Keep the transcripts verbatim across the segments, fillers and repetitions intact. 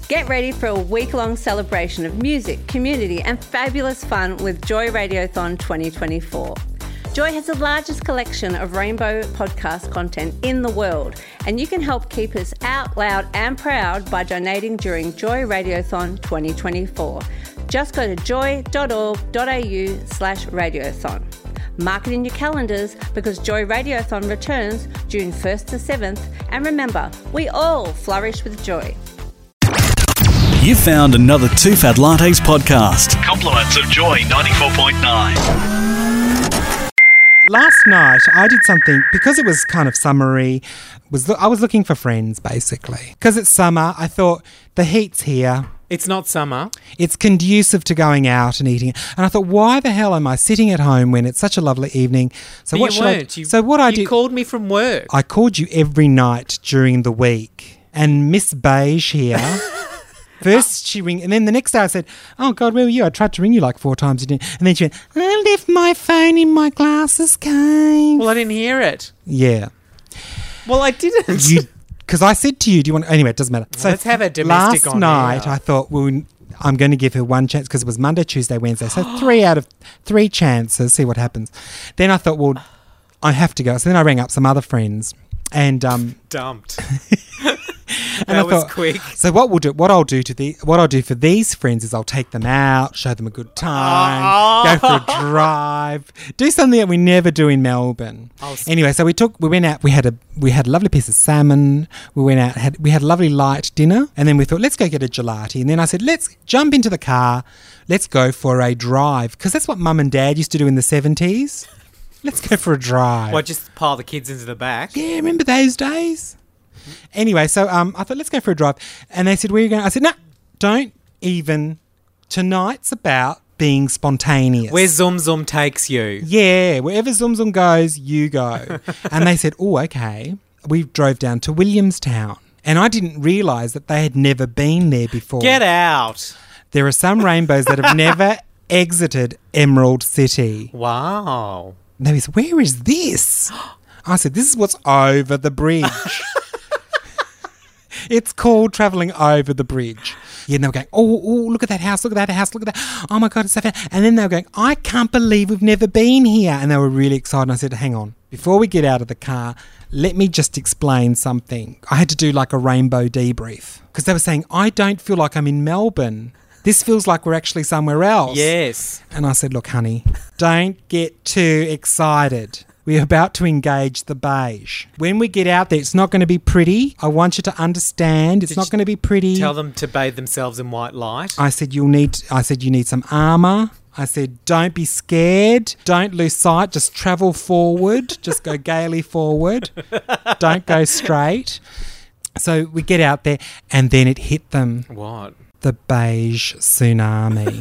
Get ready for a week-long celebration of music, community and fabulous fun with Joy Radiothon twenty twenty-four. Joy has the largest collection of rainbow podcast content in the world, and you can help keep us out loud and proud by donating during Joy Radiothon twenty twenty-four. Just go to joy.org.au slash radiothon. Mark it in your calendars because Joy Radiothon returns June first to seventh, and remember, we all flourish with joy. You found another Two Fat Lattes podcast. Compliments of Joy ninety-four point nine. Last night I did something, because it was kind of summery, was I was looking for friends basically. Because it's summer, I thought the heat's here. It's not summer. It's conducive to going out and eating. And I thought, why the hell am I sitting at home when it's such a lovely evening? So but what you should weren't. I? You, so what I you did? called me from work. I called you every night during the week, and Miss Beige here. First she ring, and then the next day I said, "Oh God, where were you? I tried to ring you like four times, you didn't." And then she went, "I left my phone in my glasses case." Well, I didn't hear it. Yeah. Well, I didn't. Because I said to you, "Do you want?" Anyway, it doesn't matter. So let's have a domestic last on night, here. I thought, well, I'm going to give her one chance because it was Monday, Tuesday, Wednesday. So three out of three chances, see what happens. Then I thought, well, I have to go. So then I rang up some other friends and um, dumped. and that I was thought, quick. So what we'll do, what I'll do to the, what I'll do for these friends is I'll take them out, show them a good time, Oh. go for a drive, do something that we never do in Melbourne. Oh, Anyway, so we took, we went out, we had a, we had a lovely piece of salmon. We went out, had, we had a lovely light dinner, and then we thought, let's go get a gelati. And then I said, let's jump into the car, let's go for a drive, because that's what Mum and Dad used to do in the seventies. Let's go for a drive. What, just pile the kids into the back? Yeah, remember those days? Anyway, so um, I thought, let's go for a drive. And they said, where are you going? I said, no, don't even. Tonight's about being spontaneous. Where Zoom Zoom takes you. Yeah, wherever Zoom Zoom goes, you go. And they said, oh, okay. We drove down to Williamstown. And I didn't realise that they had never been there before. Get out. There are some rainbows that have never exited Emerald City. Wow. They said, where is this? I said, this is what's over the bridge. It's called travelling over the bridge. Yeah, and they were going, oh, oh, look at that house, look at that house, look at that. Oh, my God, it's so fun. And then they were going, I can't believe we've never been here. And they were really excited. And I said, hang on, before we get out of the car, let me just explain something. I had to do like a rainbow debrief because they were saying, I don't feel like I'm in Melbourne. This feels like we're actually somewhere else. Yes. And I said, look, honey, don't get too excited. We're about to engage the beige. When we get out there, it's not going to be pretty. I want you to understand it's Did not going to be pretty. Tell them to bathe themselves in white light. I said, you'll need, I said, you need some armour. I said, don't be scared. Don't lose sight. Just travel forward. Just go gaily forward. Don't go straight. So we get out there and then it hit them. What? The beige tsunami.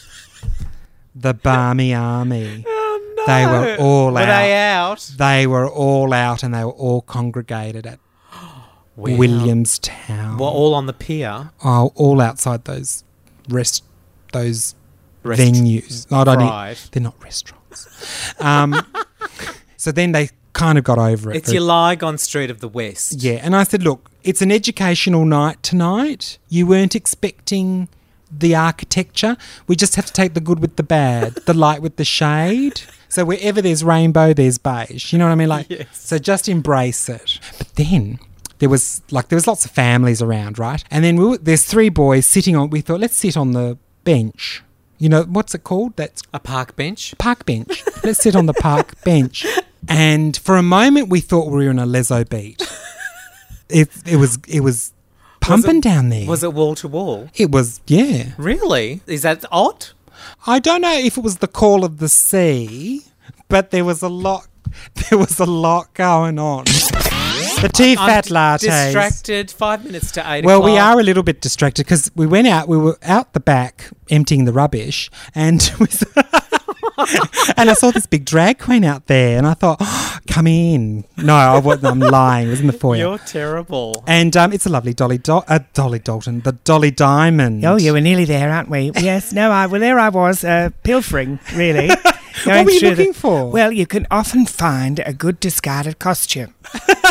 The balmy army. Oh, no. They were all were out. Were they out? They were all out and they were all congregated at Wow. Williamstown. Well, all on the pier. Oh, all outside those rest, those Rest- venues. I don't Right. need, they're not restaurants. um, so then they kind of got over it. It's your Lygon Street of the West. Yeah, and I said, look, it's an educational night tonight. You weren't expecting the architecture. We just have to take the good with the bad, the light with the shade. So wherever there's rainbow, there's beige. You know what I mean? Like, Yes. So just embrace it. But then there was like there was lots of families around, right? And then we were, there's three boys sitting on. We thought, let's sit on the bench. You know what's it called? That's A park bench. park bench. Let's sit on the park bench. And for a moment, we thought we were in a leso beat. It it was it was pumping Was it- down there. Was it wall to wall? It was, yeah. Really? Is that odd? I don't know if it was the call of the sea, but there was a lot. There was a lot going on. The two I'm fat d- lattes. Distracted. Five minutes to eight Well, o'clock. we are a little bit distracted because we went out. We were out the back emptying the rubbish, and we and I saw this big drag queen out there, and I thought, oh, "Come in." No, I wasn't. I'm lying. It was in the foyer. You're terrible. And um, it's a lovely Dolly, Do- uh, Dolly Dalton, the Dolly Diamond. Oh, you were nearly there, aren't we? Yes. No, I well, there I was, uh, pilfering, really. What were you through looking the- for? Well, you can often find a good discarded costume.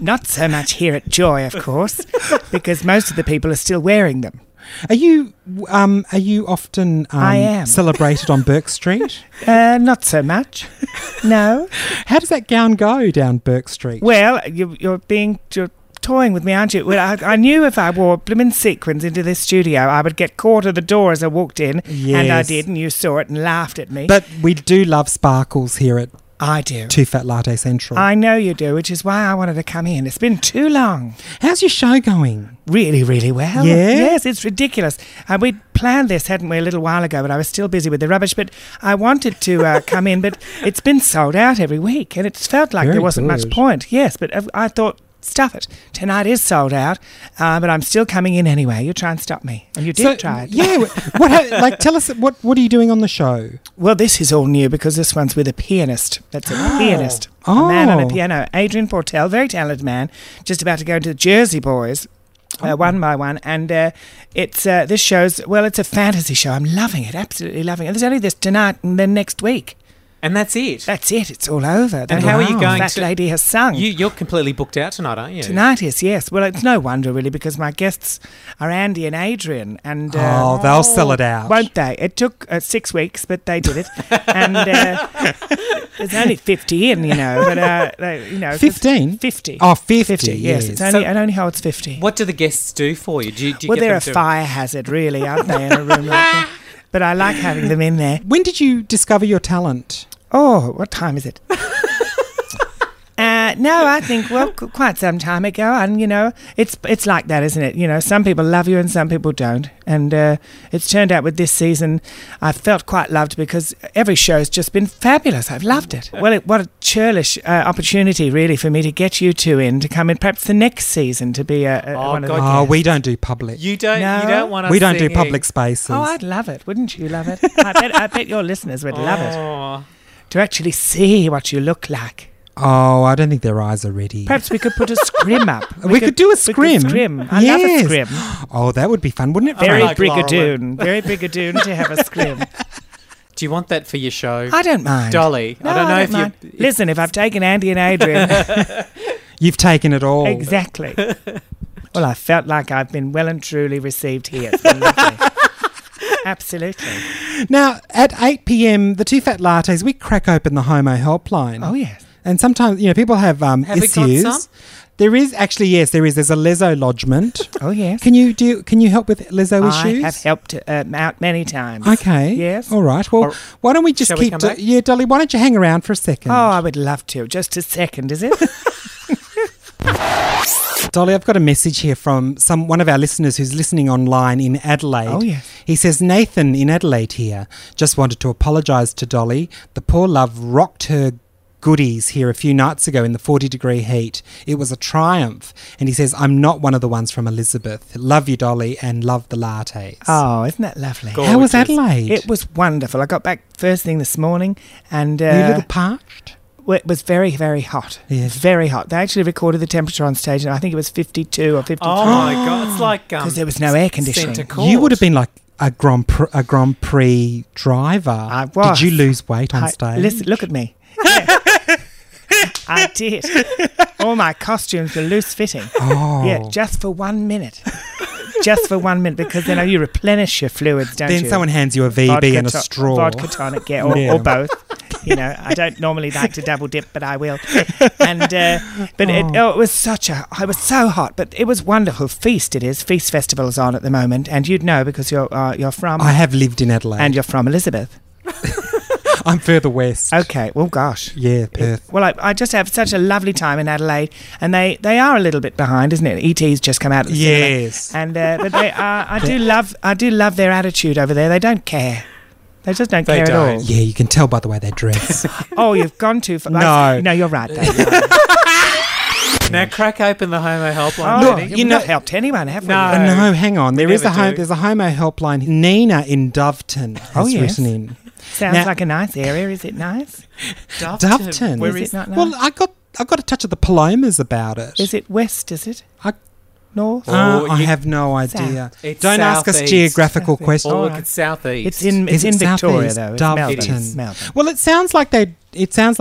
Not so much here at Joy, of course, because most of the people are still wearing them. Are you um are you often um, I am. celebrated on Burke Street? Uh, not so much. No. How does that gown go down Burke Street? Well, you, you're being you're toying with me, aren't you? Well, I, I knew if I wore blooming sequins into this studio, I would get caught at the door as I walked in, and I Yes. did, and you saw it and laughed at me. But we do love sparkles here at I do. Two Fat Latte Central. I know you do, which is why I wanted to come in. It's been too long. How's your show going? Really, really well. Yeah? Yes, it's ridiculous. Uh, we'd planned this, hadn't we, a little while ago, but I was still busy with the rubbish. But I wanted to uh, come in, but it's been sold out every week, and it's felt like Very there wasn't much good. point. Yes, but I, I thought, stuff it. Tonight is sold out, uh, but I'm still coming in anyway. You try and stop me. And you did So, try it. Yeah. What? ha- like, tell us what what are you doing on the show? Well, this is all new because this one's with a pianist. That's a pianist. Oh. A man on a piano. Adrian Portel, very talented man, just about to go into the Jersey Boys. Uh, Oh. one by one, and uh, it's uh, this show's well, it's a fantasy show. I'm loving it, absolutely loving it. There's only this tonight and then next week. And that's it. That's it. It's all over. And how are you Wow. going That to... lady has sung. You, you're completely booked out tonight, aren't you? Tonight is, yes. Well, it's no wonder, really, because my guests are Andy and Adrian. And, uh, Oh, they'll sell it out. won't they? It took uh, six weeks, but they did it. And uh, there's only fifty in, you know. But, uh, they, you know. 'cause- Fifteen. fifty. Oh, fifty. fifty, yes. yes. It's only, So- it only holds fifty. What do the guests do for you? Do you, do you Well, get they're them a to... fire hazard, really, aren't they, in a room like that? But I like having them in there. When did you discover your talent? Oh, what time is it? Uh, no, I think, well, qu- quite some time ago. And, you know, it's it's like that, isn't it? You know, some people love you and some people don't. And uh, it's turned out with this season, I felt quite loved because every show's just been fabulous. I've loved it. Well, it, what a churlish uh, opportunity, really, for me to get you two in to come in perhaps the next season to be a, a Oh, one of the God, Oh, guests. we don't do public. You don't, No. you don't want us we don't do singing. public spaces. Oh, I'd love it. Wouldn't you love it? I bet, I bet your listeners would love it. Oh. To actually see what you look like. Oh, I don't think their eyes are ready. Perhaps we could put a scrim up. We could do a scrim. We could scrim. I Yes. love a scrim. Oh, that would be fun, wouldn't it? Very like brigadoon. Very brigadoon to have a scrim. Do you want that for your show? I don't mind. Dolly, No, I don't know if mind. you... Listen, if I've taken Andy and Adrian, You've taken it all. exactly. Well, I felt like I've been well and truly received here. It's been lovely. Absolutely. Now, at eight p.m, the Two Fat Lattes, we crack open the Homo helpline. Oh, yes. And sometimes, you know, people have um, Have we got issues. some? There is actually, yes, there is. There's a leso lodgement. Oh, yes. Can you do? Can you help with leso I issues? have helped uh, out many times. Okay. Yes. All right. Well, Or- why don't we just Shall we keep? come Do- back? yeah, Dolly. Why don't you hang around for a second? Oh, I would love to. Just a second, is it? Dolly, I've got a message here from some one of our listeners who's listening online in Adelaide. Oh, yes. He says, Nathan in Adelaide here. Just wanted to apologise to Dolly. The poor love rocked her goodies here a few nights ago in the forty degree heat. It was a triumph. And he says, I'm not one of the ones from Elizabeth. Love you, Dolly, and love the lattes. Oh, isn't that lovely? Go- How was gorgeous. Adelaide? It was wonderful. I got back first thing this morning and uh, Were you a little parched? well, it was very, very hot. Yes. Very hot. They actually recorded the temperature on stage and I think it was fifty-two or fifty-three. Oh, my God. It's like... Um, Because there was no air conditioning. centre court. You would have been like a Grand Prix, a Grand Prix driver. I was. Did you lose weight on I- stage? Listen, look at me. Yeah. I did. All my costumes were loose fitting. Oh. Yeah, just for one minute. Just for one minute, because then you replenish your fluids, don't Then you? someone hands you a V B Vodka and a to- straw. Vodka tonic, yeah, or, Yeah. or both. You know, I don't normally like to double dip, but I will. And uh, but it, oh, it was such a, it was so hot, but it was wonderful. Feast, it is. Feast Festival is on at the moment, and you'd know because you're uh, you're from I have lived in Adelaide. and you're from Elizabeth. I'm further west. Okay, well, gosh. Yeah, Perth. Well, I, I just have such a lovely time in Adelaide, and they, they are a little bit behind, isn't it? E T's just come out of the cinema. Yes. And uh, but they are, I do love I do love their attitude over there. They don't care. They just don't They care don't. at all. Yeah, you can tell by the way they dress. Oh, you've gone too far. No. no, you're right. Dave. Now crack open the Homo helpline, Oh, Jenny. you've you know- not helped anyone, have No. we? Uh, no, hang on. There is a never home. do. There's a Homo helpline. Nina in Doveton has Oh, yes. written in. Sounds Now- like a nice area. Is it nice? Doveton. Where Is is it not nice? Well, I got I got a touch of the Palomas about it. Is it west? Is it I- north? Uh, Oh, I you- have no idea. It's Don't ask us southeast. geographical Southeast. questions. Oh, All look, right. it's southeast. It's in Is it's it in Victoria southeast? though. It's Doveton. Melbourne. It's Melbourne. Well, it sounds like they. It sounds like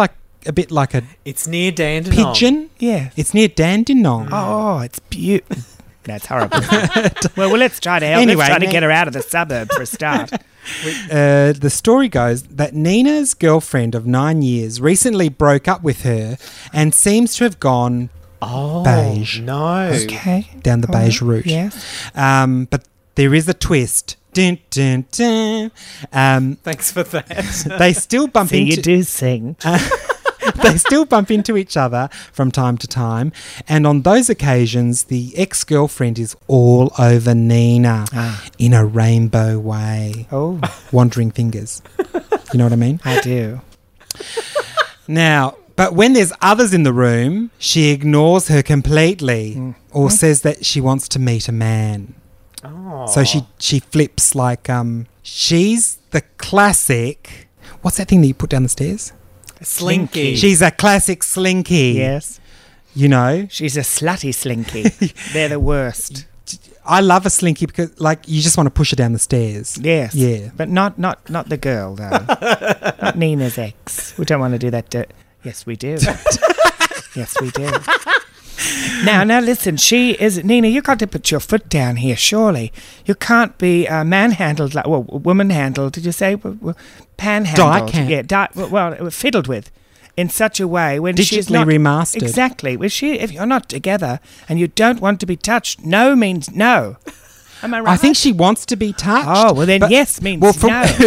a bit like a It's near Dandenong. pigeon. Yeah. It's near Dandenong. Oh, it's beautiful. That's horrible. well, well, let's try to help. Anyway, let's try to now- get her out of the suburb for a start. Uh, the story goes that Nina's girlfriend of nine years recently broke up with her and seems to have gone Oh, Beige. no. Okay. down the beige route. Yes. Um, but there is a twist. Dun, dun, dun. Um, Thanks for that. they still bump So you into do sing. they still bump into each other from time to time, and on those occasions, the ex-girlfriend is all over Nina Ah. in a rainbow way, Oh, wandering fingers. You know what I mean? I do. Now, but when there's others in the room, she ignores her completely, or says that she wants to meet a man. Oh. So she she flips like um she's the classic. What's that thing that you put down the stairs? Slinky. She's a classic slinky. Yes. You know, She's a slutty slinky. They're the worst. I love a slinky because like you just want to push her down the stairs. Yes. Yeah. But not not not the girl though. Not Nina's ex. We don't want to do that to Yes, we do. Yes, we do. Now, now listen, she is Nina, you got to put your foot down here, surely. You can't be uh, manhandled like well, woman handled, did you say? W- w- Panhandled. Dican- Yeah, di- well, fiddled with in such a way when she's Digitally not remastered. Exactly. Well, she if you're not together and you don't want to be touched, no means no. Am I right? I think she wants to be touched. Oh, well then but- yes means well, from- no.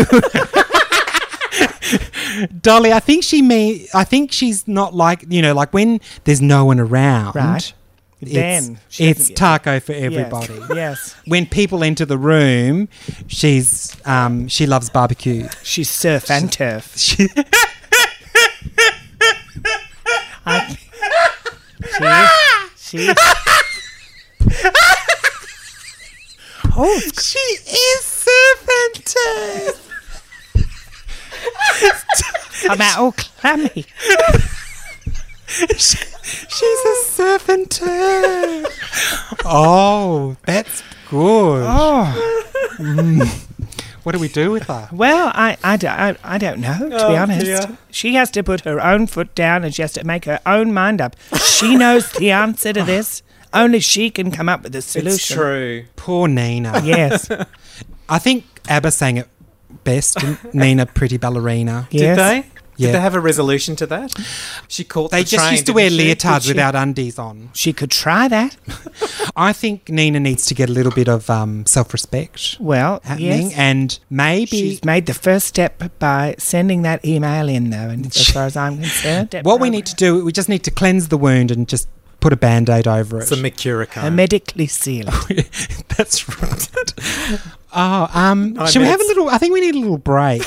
Dolly, I think she mean I think she's not like you know like when there's no one around. Right. It's, Then she it's doesn't get- taco for Yes, everybody. Yes. When people enter the room, she's um, she loves barbecue. She's surf and turf. She, I, she, she, oh, she is surf and turf. I'm out all clammy. She, she's a surf and turf. Oh, that's good. Oh, What do we do with her? well, I, I, don't, I, I don't know, to be Oh, honest. dear. She has to put her own foot down and she has to make her own mind up. She knows the answer to this. Only she can come up with the solution. It's true. Poor Nina. Yes. I think ABBA sang it best. Nina, Pretty Ballerina. Yes. Did they? Yeah. Did they have a resolution to that? She caught They the just train, used to wear didn't she? leotards she? without undies on. She could try that. I think Nina needs to get a little bit of um, self-respect Well, happening, yes. and maybe She's made the first step by sending that email in, though, and as far as I'm concerned. that what we program- need to do, we just need to cleanse the wound and just put a Band-Aid over it. Some Mercurochrome. and medically seal it. That's right. Oh, um, Nine should we have a minutes. little? I think we need a little break.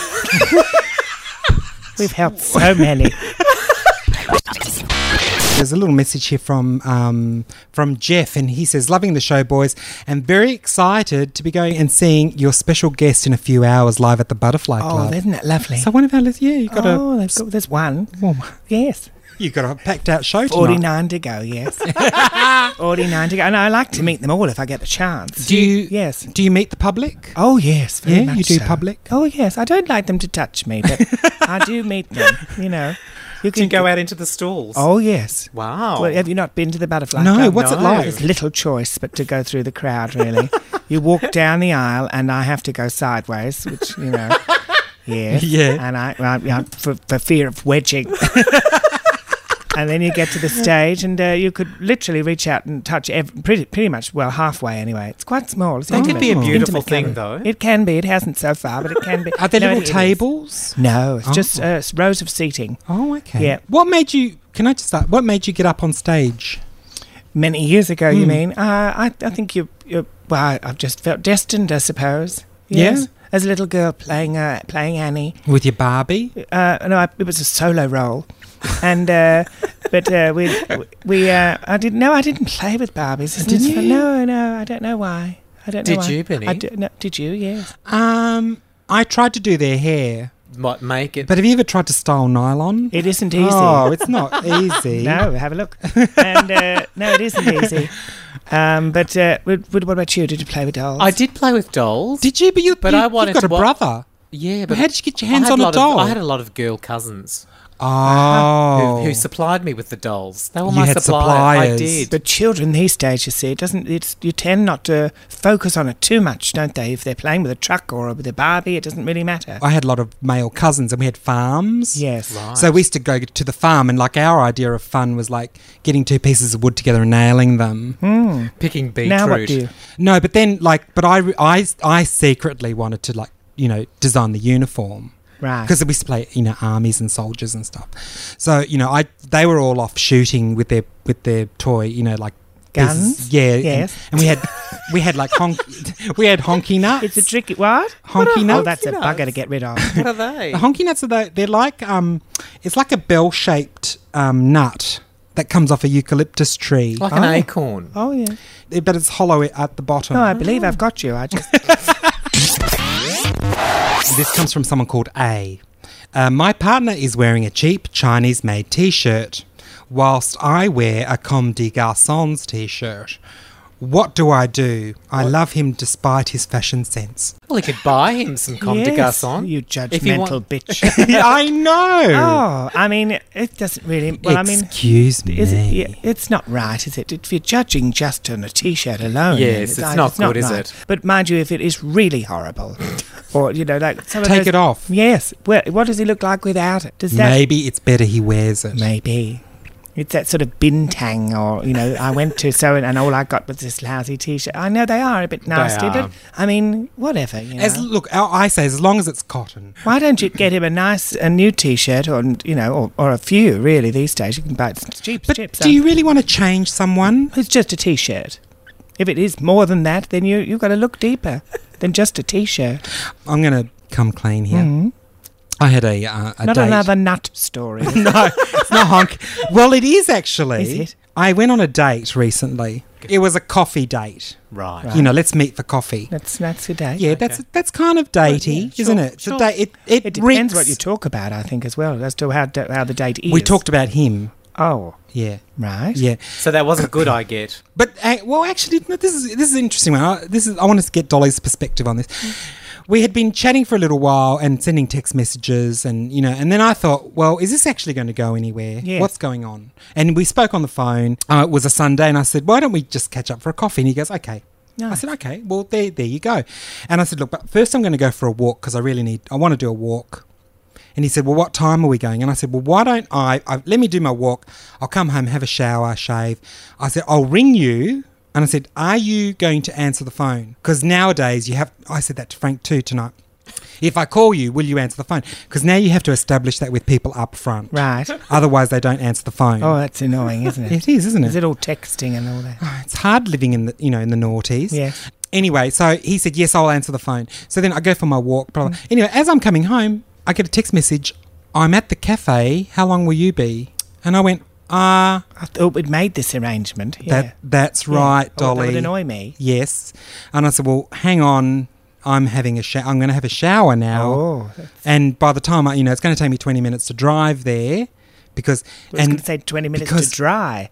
We've helped so many. There's a little message here from um, from Jeff, and he says, "Loving the show, boys, and very excited to be going and seeing your special guest in a few hours live at the Butterfly Oh, Club." isn't it lovely? So one of our listeners, yeah, you got oh, a they've got, there's one. well, Yes. you got a packed out show tonight. forty-nine to go, yes. forty-nine to go. And I like to meet them all if I get the chance. Do you? Yes. Do you meet the public? Oh, yes. Very Yeah, much you do so. public? Oh, yes. I don't like them to touch me, but I do meet them, you know. You Do you go out into the stalls? Oh, yes. Wow. Well, have you not been to the Butterfly No, Club? what's it No. like? There's little choice but to go through the crowd, really. You walk down the aisle and I have to go sideways, which, you know, yes. Yeah. And I, I, I for, for fear of wedging. And then you get to the stage and uh, you could literally reach out and touch ev- pretty, pretty much, well, halfway anyway. It's quite small. It's That could be a intimate. beautiful Intimate thing, gathering. though. It can be. It hasn't so far, but it can be. Are there No, little it is. tables? No, it's Oh. just uh, rows of seating. Oh, okay. Yeah. What made you? Can I just start? What made you get up on stage? Many years ago, you Hmm. mean? Uh, I, I think you, you. Well, I- I've just felt destined, I suppose. Yeah? Yes. As a little girl playing, uh, playing Annie. With your Barbie? Uh, no, I, it was a solo role, and uh, but uh, we, we, uh, I didn't. No, I didn't play with Barbies. Isn't Didn't it fun? you? No, no, I don't know why. I don't know. Did why. you, Benny? I do, no, did you? Yes. Um, I tried to do their hair, Might make it. but have you ever tried to style nylon? It isn't easy. Oh, it's not easy. No, have a look. And uh, no, it isn't easy. Um, but uh, what, what about you? Did you play with dolls? I did play with dolls. Did you? But you, But you, I wanted you've got to a wa- brother. Yeah, But but how did you get your I hands had on a a lot doll? Of, I had a lot of girl cousins. Oh. who, who supplied me with the dolls. They were You my had supplier. I suppliers. did. But children these days, you see, it doesn't. It's you tend not to focus on it too much, don't they? If they're playing with a truck or with a Barbie, it doesn't really matter. I had a lot of male cousins and we had farms. Yes. Right. So we used to go to the farm and like our idea of fun was like getting two pieces of wood together and nailing them. Hmm. Picking beetroot. Now what do you? No, but then like, but I, I, I secretly wanted to like, you know, design the uniform. Right. Because we used to play, you know, armies and soldiers and stuff. So, you know, I they were all off shooting with their with their toy, you know, like Guns? pieces- Yeah. Yes. And, and we had we had like honk we had honky nuts. It's a tricky what? Honky Oh, nuts. that's a Honky bugger to nuts? get rid of. What are they? The honky nuts are the, they're like um it's like a bell shaped um nut that comes off a eucalyptus tree. Like an Oh. acorn. Oh yeah. But it's hollow at the bottom. No, I believe I've got you. I just This comes from someone called A. Uh, my partner is wearing a cheap Chinese-made T-shirt, whilst I wear a Comme des Garçons T-shirt. What do I do? I love him despite his fashion sense. Well, he could buy him some Comme des yes, Garçons. you If you judgmental want- bitch. I know. Oh, I mean, it doesn't really. Well, I mean, Excuse me. is it? Yeah, it's not right, is it? If you're judging just on a T-shirt alone, Yes, then it's not good, is right. it? But mind you, if it is really horrible, or you know, like some of Take those- it off. Yes. Well, what does he look like without it? Does that Maybe it's better he wears it. maybe? It's that sort of bintang, or you know, I went to so and all I got was this lousy T-shirt. I know they are a bit nasty, are. but I mean, whatever. You know. As look, I I say as long as it's cotton. Why don't you get him a nice, a new T-shirt, or you know, or, or a few really these days? You can buy it cheap, But cheap. do you really want to change someone? It's just a T-shirt. If it is more than that, then you you've got to look deeper than just a T-shirt. I'm going to come clean here. Mhm. I had a uh, a Not date. another nut story. No, it's not honk. Well, it is actually. Is it? I went on a date recently. It was a coffee date. Right. Right. You know, let's meet for coffee. That's that's a date. Yeah, that's that's kind of datey, yeah, isn't sure, it? It's a sure. date. It it, It depends reeks- what you talk about, I think, as well, as to how da- how the date is. We talked about him. Oh, Yeah, right. yeah. So that wasn't good, I get. But uh, well, actually, no, this is this is an interesting one. I, this is I want to get Dolly's perspective on this. We had been chatting for a little while and sending text messages, and you know, and then I thought, well, is this actually going to go anywhere? Yeah. What's going on? And we spoke on the phone. Uh, it was a Sunday, and I said, why don't we just catch up for a coffee? And he goes, okay. No. I said, okay. Well, there, there you go. And I said, look, but first I'm going to go for a walk because I really need. I want to do a walk. And he said, well, what time are we going? And I said, well, why don't I, I let me do my walk. I'll come home, have a shower, shave. I said, I'll ring you. And I said, are you going to answer the phone? Because nowadays you have, I said that to Frank too tonight. If I call you, will you answer the phone? Because now you have to establish that with people up front. Right. Otherwise they don't answer the phone. Oh, that's annoying, isn't it? It is, isn't it? Is it all texting and all that? It's hard living in the, you know, in the noughties. Yes. Anyway, so he said, yes, I'll answer the phone. So then I go for my walk. Blah, blah. Anyway, as I'm coming home, I get a text message. I'm at the cafe. How long will you be? And I went, ah, I thought we'd made this arrangement. Yeah. that that's Yeah. right, Oh, Dolly. that would annoy me. Yes. And I said, well, hang on. I'm having a shower. I'm going to have a shower now. Oh, And by the time I, you know, it's going to take me twenty minutes to drive there because, I was and going to say twenty minutes because- to dry.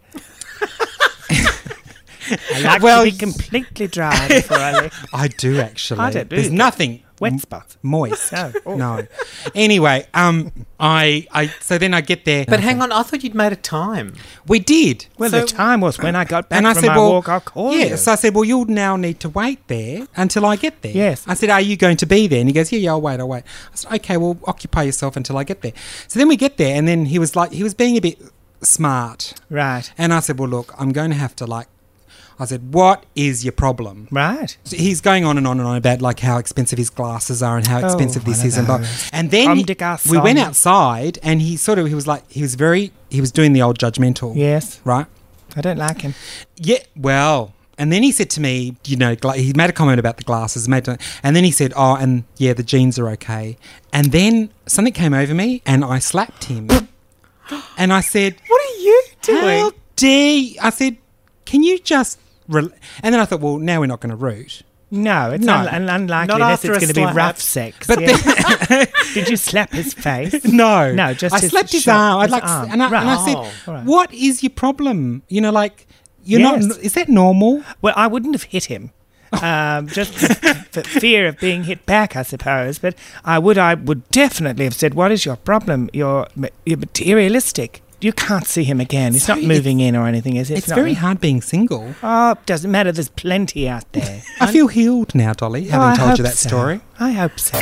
I like Well, to be completely dry before I leave. I do actually. I don't do There's that. nothing Wet m- spots. moist. No. Oh. No. Anyway, um, I, I, so then I get there. But hang on, I thought you'd made a time. We did. Well, So- the time was when I got back And I from said, my well, walk. I'll call yeah. you. So I said, well, you'll now need to wait there until I get there. Yes. I said, are you going to be there? And he goes, yeah, yeah, I'll wait, I'll wait. I said, okay, well, occupy yourself until I get there. So then we get there, and then he was like, he was being a bit smart. Right. And I said, well, look, I'm going to have to like, I said, what is your problem? Right. So he's going on and on and on about like how expensive his glasses are and how Oh, expensive this one of is and blah. those. And then Comme he- des Garçons. we went outside and he sort of he was like he was very he was doing the old judgmental. Yes. Right? I don't like him. Yeah, well, and then he said to me, you know, gla- he made a comment about the glasses, made, and then he said, oh, and yeah, the jeans are okay. And then something came over me and I slapped him. And I said, What are you doing? how dare you? I said, can you just... Re-? And then I thought, well, now we're not going to root. No, it's No. un- un- unlikely Not unless after it's a going to be slap. rough sex. But yeah. Did you slap his face? No. No, just I his slapped his short- arm. I'd his like, arm. And, I, Right. and I said, Oh, all right. what is your problem? You know, like, you're Yes. not... Is that normal? Well, I wouldn't have hit him. um, just for fear of being hit back, I suppose. But I would, I would definitely have said, "What is your problem? You're, you're materialistic. You can't see him again. He's So not moving in or anything, is it? It's not very me- hard being single. Oh, doesn't matter. There's plenty out there. I feel healed now, Dolly, Oh, having I told hope you that so. story. I hope so.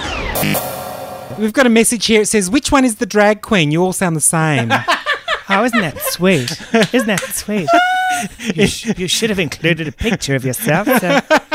We've got a message here. It says, "Which one is the drag queen? You all sound the same." Oh, isn't that sweet? Isn't that sweet? You, sh- you should have included a picture of yourself. So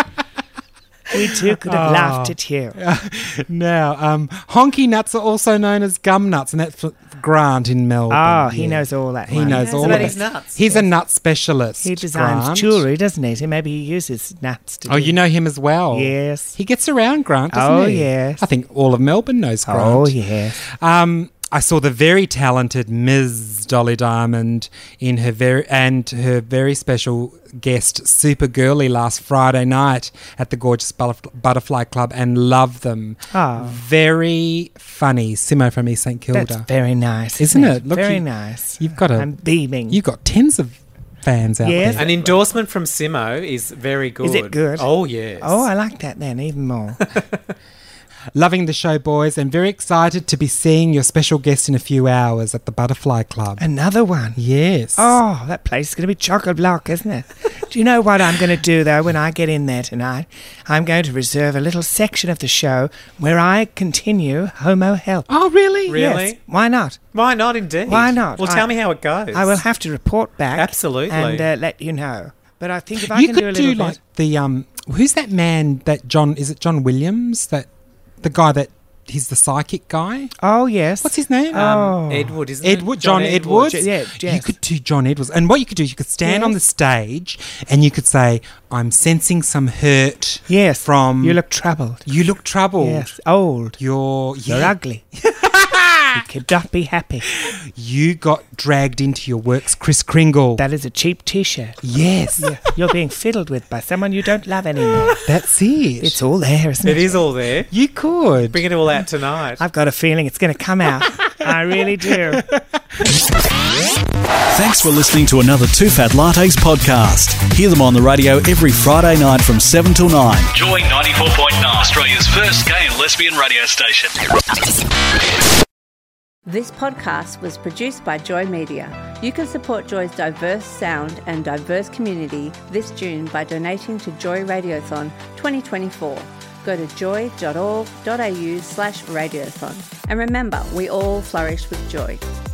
we too could have Oh. laughed at you. Now, um, honky nuts are also known as gum nuts, and that's for Grant in Melbourne. Oh, he Yeah. knows all that. He one. knows all about of his it. nuts. He's a nut specialist. He designs Grant. jewellery, doesn't he? So maybe he uses nuts to Oh, do- you know him as well. Yes. He gets around, Grant, doesn't Oh, he? yes. I think all of Melbourne knows Grant. Oh, yes. Um, I saw the very talented Miz Dolly Diamond in her very and her very special guest Super Girly last Friday night at the gorgeous Butterf- Butterfly Club, and love them. Oh. Very funny. Simo from East St Kilda. That's very nice. Isn't Isn't, it? Look, very you- nice. You've got a I'm beaming. you've got tens of fans out Yes. there. An endorsement from Simo is very good. Is it good? Oh, yes. Oh, I like that then even more. Loving the show, boys, and very excited to be seeing your special guest in a few hours at the Butterfly Club. Another one. Yes. Oh, that place is going to be chock-a-block, isn't it? Do you know what I'm going to do, though, when I get in there tonight? I'm going to reserve a little section of the show where I continue Homo Help. Oh, really? Really? Yes. Why not? Why not, indeed? Why not? Well, I- tell me how it goes. I will have to report back. Absolutely. And uh, let you know. But I think if I You can could do a do, little like bit... the um. Who's that man? That John? Is it John Williams? That the guy that he's the psychic guy. Oh, yes. What's his name? Um, Oh. Edward, isn't Edward, it? John, Edwards. J- yeah, You yes. could do John Edwards. And what you could do, you could stand on the Yes. stage and you could say, "I'm sensing some hurt." Yes. From You look troubled. You look troubled. Yes. Old. You're You're yeah, ugly. You could not be happy. You got dragged into your works, Chris Kringle. That is a cheap T-shirt. yes, You're being fiddled with by someone you don't love anymore. that's it. It's all there, isn't it? It is all there. You could. Bring it all out tonight. I've got a feeling it's going to come out. I really do. Thanks for listening to another Two Fat Lattes podcast. Hear them on the radio every Friday night from seven till nine. Joy ninety-four point nine, Australia's first gay and lesbian radio station. This podcast was produced by Joy Media. You can support Joy's diverse sound and diverse community this June by donating to Joy Radiothon twenty twenty-four. Go to joy.org.au slash radiothon. And remember, we all flourish with joy.